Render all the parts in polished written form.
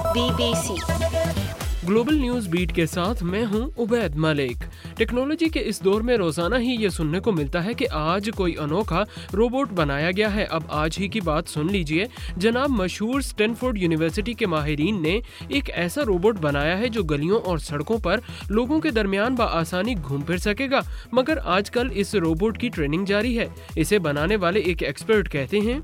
BBC global news beat के साथ मैं हूं उबैद मलिक। टेक्नोलॉजी के इस दौर में रोजाना ही ये सुनने को मिलता है कि आज कोई अनोखा रोबोट बनाया गया है। अब आज ही की बात सुन लीजिए, जनाब मशहूर स्टैनफोर्ड यूनिवर्सिटी के माहिरीन ने एक ऐसा रोबोट बनाया है जो गलियों और सड़कों पर लोगों के दरमियान बआसानी घूम फिर सकेगा। मगर आजकल इस रोबोट की ट्रेनिंग जारी है। इसे बनाने वाले एक एक्सपर्ट कहते हैं,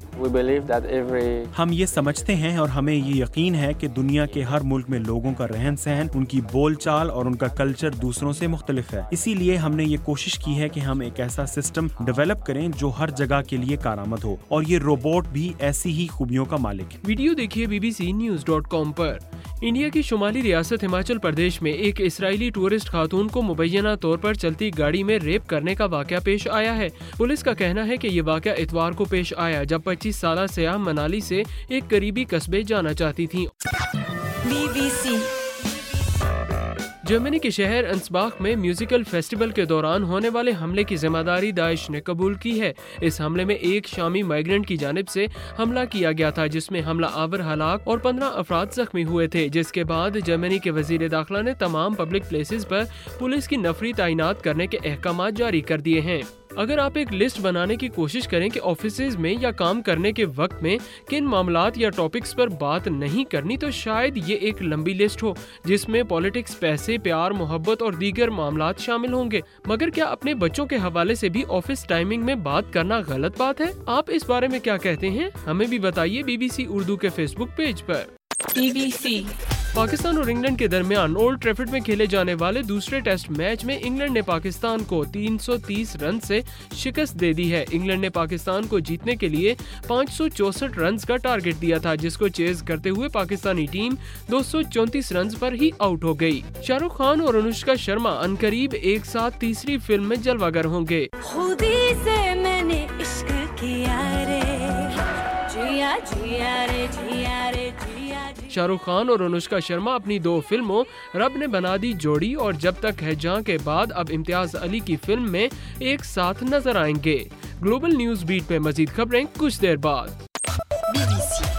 हम ये समझते हैं और हमें ये यकीन है कि दुनिया के हर मुल्क में लोगों का रहन सहन, उनकी बोलचाल और उनका कल्चर दूसरों से मुख्तलिफ है। इसीलिए हमने ये कोशिश की है कि हम एक ऐसा सिस्टम डेवलप करें जो हर जगह के लिए कारआमद हो, और ये रोबोट भी ऐसी ही खूबियों का मालिक है। वीडियो देखिए bbcnews.com पर। इंडिया की शुमाली रियासत हिमाचल प्रदेश में एक इसराइली टूरिस्ट खातून को मुबैना तौर पर चलती गाड़ी में रेप करने का वाकया पेश आया है। पुलिस का कहना है कि ये वाकया इतवार को पेश आया जब 25 साला सयाह मनाली से एक करीबी कस्बे जाना चाहती थी। BBC जर्मनी के शहर अंसबाख में म्यूजिकल फेस्टिवल के दौरान होने वाले हमले की जिम्मेदारी दाइश ने कबूल की है। इस हमले में एक शामी माइग्रेंट की जानिब से हमला किया गया था, जिसमें हमला आवर हलाक और 15 अफराद जख्मी हुए थे। जिसके बाद जर्मनी के वजीर दाखिला ने तमाम पब्लिक प्लेसेस पर पुलिस की नफरी तैनात करने के अहकाम जारी कर दिए हैं। अगर आप एक लिस्ट बनाने की कोशिश करें कि ऑफिसेज में या काम करने के वक्त में किन मामलात या टॉपिक्स पर बात नहीं करनी, तो शायद ये एक लंबी लिस्ट हो जिसमें पॉलिटिक्स, पैसे, प्यार, मोहब्बत और दीगर मामलात शामिल होंगे। मगर क्या अपने बच्चों के हवाले से भी ऑफिस टाइमिंग में बात करना गलत बात है? आप इस बारे में क्या कहते हैं? हमें भी बताइए BBC उर्दू के फेसबुक पेज पर। BBC पाकिस्तान और इंग्लैंड के दरमियान ओल्ड ट्रैफर्ड में खेले जाने वाले दूसरे टेस्ट मैच में इंग्लैंड ने पाकिस्तान को 330 रन से शिकस्त दे दी है। इंग्लैंड ने पाकिस्तान को जीतने के लिए 564 रन का टारगेट दिया था, जिसको चेज करते हुए पाकिस्तानी टीम 234 रन पर ही आउट हो गई। शाहरुख खान और अनुष्का शर्मा अनकरीब एक साथ तीसरी फिल्म में जलवागर होंगे। खुदी से मैंने इश्क किया रे, जिया जिया रे, जिया रे, जिया जिया। शाहरुख खान और अनुष्का शर्मा अपनी 2 फिल्मों रब ने बना दी जोड़ी और जब तक है जहां के बाद अब इम्तियाज अली की फिल्म में एक साथ नजर आएंगे। ग्लोबल न्यूज बीट पे मजीद खबरें कुछ देर बाद। BBC